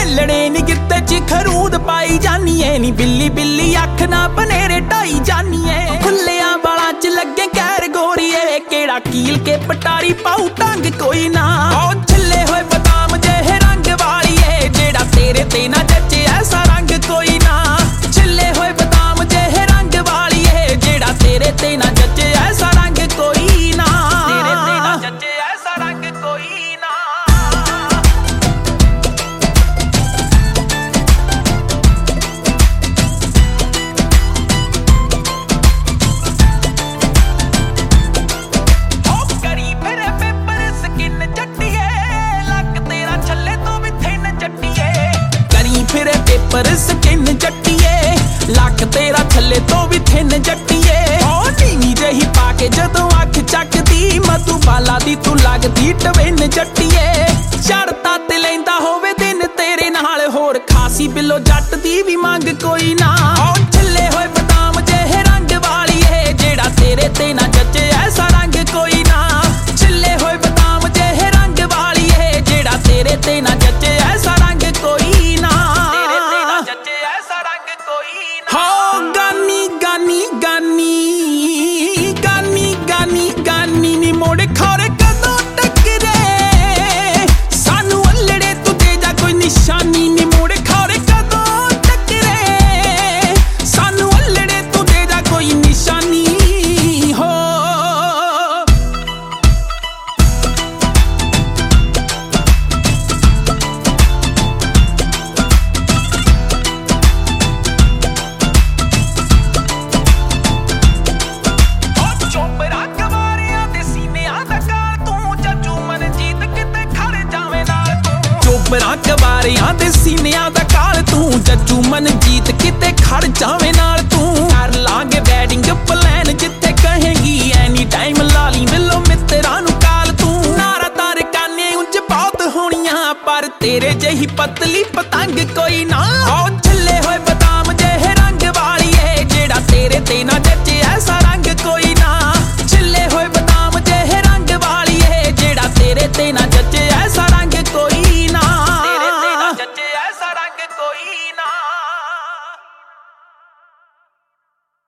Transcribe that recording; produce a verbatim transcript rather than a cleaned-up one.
ਹਿੱਲਣੇ ਨੀ ਗਿੱਤੇ ਚ ਖਰੂਦ ਪਾਈ ਜਾਨੀ ਏ ਨੀ ਬਿੱਲੀ ਬਿੱਲੀ ਅੱਖ ਨਾ ਬਨੇਰੇ ਢਾਈ ਜਾਨੀ ਏ ਖੁੱਲਿਆਂ ਵਾਲਾਂ ਚ ਲੱਗੇ ਕਹਿਰ ਗੋਰੀਏ ਕਿਹੜਾ ਕੀਲ ਕੇ ਪਟਾਰੀ ਪਾਉ ਟੰਗ ਕੋਈ ਨਾ ਉਹ ਛਿੱਲੇ ਹੋਏ ਬਦਾਮ ਜਿਹੇ ਰੰਗ ਵਾਲੀਏ ਜਿਹੜਾ ਤੇਰੇ ਤੇ ਨਾ ਜੱਚੇ ਐਸਾ ਰੰਗ ਕੋਈ ਨਾ ਛਿੱਲੇ ਹੋਏ ਬਦਾਮ ਜਿਹੇ ਰੰਗ ਵਾਲੀਏ ਜਿਹੜਾ ਤੇਰੇ ਤੇ ਨਾ ਜੱਚੇ ਐਸਾ ਰੰਗ ਕੋਈ ਨਾ ਤੇਰੇ ਤੇ ਨਾ ਜੱਚੇ ਐਸਾ ਰੰਗ ਕੋਈ ਨਾ ਪਰ ਸਕਿਨ ਜੱਟੀਏ ਲੱਕ ਤੇਰਾ ਥੱਲੇ ਤੋਂ ਵੀ ਥਿੰਨ ਜੱਟੀਏ ਉਹ ਨੀਵੀਂ ਜਿਹੀ ਪਾ ਕੇ ਜਦੋਂ ਅੱਖ ਚੱਕਦੀ ਮਧੂਬਾਲਾ ਦੀ ਤੂੰ ਲੱਗਦੀ ਟਵਿਨ ਜੱਟੀਏ ਚੜਤਾ ਤੇ ਲੈਂਦਾ ਹੋਵੇ ਦਿਨ ਤੇਰੇ ਨਾਲ ਹੋਰ ਖਾਸੀ ਬਿੱਲੋ ਜੱਟ ਦੀ ਵੀ ਮੰਗ ਕੋਈ ਨਾ ਉਹ ਛਿੱਲੇ ਹੋਏ ਬਦਾਮ ਜਿਹੇ ਰੰਗ ਵਾਲੀਏ ਜਿਹੜਾ ਤੇਰੇ ਤੇ ਨਾ ਜੱਚੇ ਐਸਾ ਰੰਗ ਕੋਈ ਨਾ ਛਿੱਲੇ ਹੋਏ ਬਦਾਮ ਜਿਹੇ ਰੰਗ ਵਾਲੀਏ ਜਿਹੜਾ ਤੇਰੇ ਤੇ ਨਾ ਜੱਚੇ ਐਸਾ ਰੰਗ ਕੋਈ ਨਾ ਗਾਨੀ ਗਾਨੀ ਗਾਨੀ ਗਾਨੀ ਨੀ ਮੋੜ ਖੌਰੇ ਕਦੋਂ ਟੱਕਰੇ ਸਾਨੂੰ ਅਲੜੇ ਤੂੰ ਦੇ ਜਾ ਕੋਈ ਨਿਸ਼ਾਨੀ ਨੀ ਮੋੜ ਖੌਰੇ ਕਦੋਂ ਟੱਕਰੇ ਸਾਨੂੰ ਅਲੜੇ ਤੂੰ ਦੇ ਜਾ ਕੋਈ ਨਿਸ਼ਾਨੀ ਹੋ ਚੋਬਰਾਂ ਕਵਾਰਿਆਂ ਦੇ ਸੀਨਿਆਂ ਦਾ ਕਾਲ ਤੂੰ ਜੱਜੂ ਮਨਜੀਤ ਕਿਤੇ ਖੜ ਜਾਵੇਂ ਨਾਲ ਤੂੰ ਕਰ ਲਾਂਗੇ ਵੈਡਿੰਗ ਪਲਾਨ ਜਿੱਥੇ ਕਹੇਂਗੀ ਐਨੀ ਟਾਈਮ ਲਾਲੀ ਮਿਲੋ ਮਿੱਤਰਾਂ ਨੂੰ ਕਾਲ ਤੂੰ ਨਾਰਾ ਤਾਰ ਕਾਨੇ ਉਂਝ ਬਹੁਤ ਹੋਣੀਆਂ ਪਰ ਤੇਰੇ ਜਿਹੀ ਪਤਲੀ ਪਤੰਗ ਕੋਈ ਨਾ